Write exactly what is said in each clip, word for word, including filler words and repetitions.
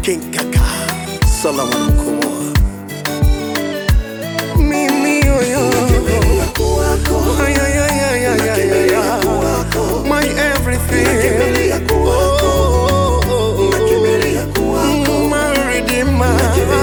King Kaka Solomon Mkubwa. Mimi yoyo ay, ay, ay, ay, ay, ay, ay. My everything, oh, oh, oh. My redeemer.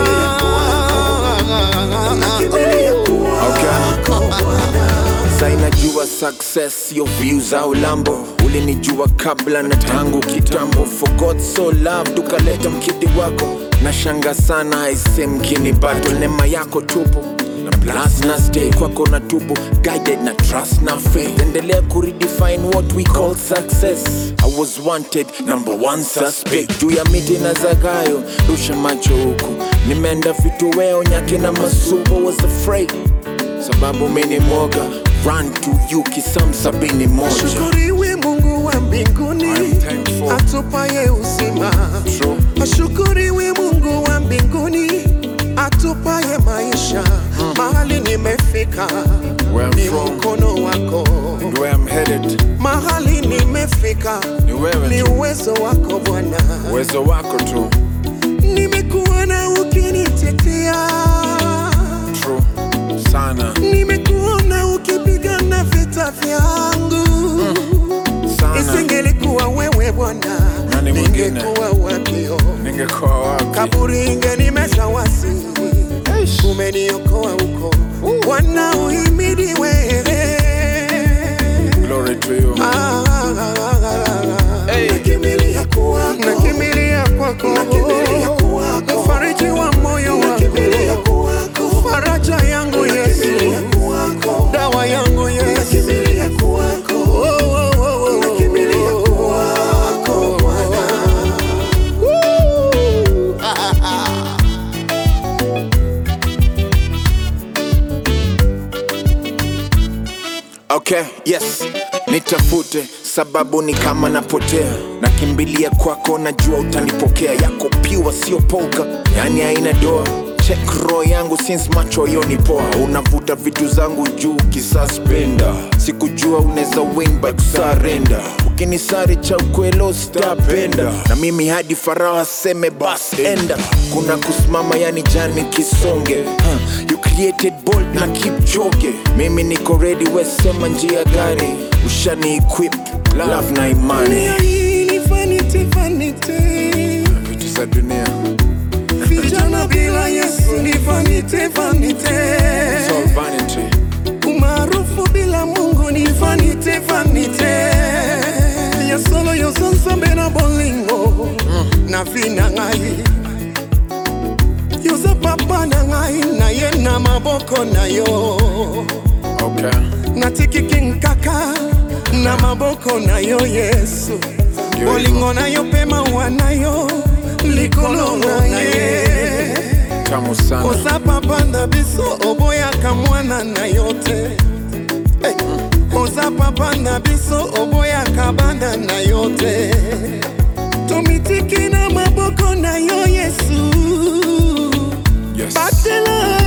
Sainajua success your views au lambo. Ulinijua kabla na tangu kitambo. For God so loved ukaleta mkidi wako. Nashanga sana aise mkini battle. Nema yako tupo na plus na stay kwako na tupo. Guided na trust na faith. Endelea kuredefine what we call success. I was wanted, number one suspect. Juu ya miti na zagayo, rusha macho huku. Nimeenda vitu weo nyake na masubo. Was afraid sababu meni moga. Run to you kisam sabini moja. Ashukuriwe Mungu wa mbinguni atupaye uzima. Ashukuriwe Mungu wa mbinguni atupaye maisha. hmm. Mahali nimefika ni mkono wako. And where I'm headed, mahali nimefika ni uwezo wako Bwana. Uwezo wako tu. Nimekuona ukinitetea true sana. Nimekuona ukipigana vita vyangu. mm. Isingelikuwa wewe Bwana, ningekuwa wapi? Ningekuwa wapi? Kaburi ingenimeza wasi. Umeniokoa huko Bwana, uhimidi wewe. Glory to you. ah, ah, ah, ah. Hey. Nakimilia kwako, nakimilia kwako, nakimilia kwako. Mfariji wa moyo wangu, faraja yangu Yesu, dawa yangu Yesu. Nakimilia kwako, oh, oh, oh, oh. Nakimilia kwako Bwana. Okay, yes, nitafute sababu ni kama napotea. Nakimbilia kwako najua utanipokea. Yako piwa sio polka, yani haina doa. Check roho yangu since macho yoni poa. Unavuta vitu zangu juu kisuspenda. Sikujua uneza win but surrender. Ukinisari cha ukwelo sitapenda. Na mimi hadi Farao aseme bas enda. Kuna kusimama yani jani kisonge. huh. You created bold na keep joke. Mimi niko ready, we sema njia gani. Ushani equip love na imani. Ni vanity vanity, vitu za dunia. Vijana bila Yesu ni vanity vanity. It's all vanity. Umaarufu bila Mungu ni vanity vanity. Ya solo yo sonsa bena bolingo mm. na vina ngai. Yoza papa na ngai na ye na maboko na yo. Okay. Na tiki King Kaka na maboko na yo Yesu. Bolingo na yo pema wanayo. Likolo na ye tamu sana. Kosa papa na biso oboya kamwana na yote. Hey. Kosa papa na biso oboya kabanda na yote. Tumitiki na maboko na yo Yesu. Yes. Batela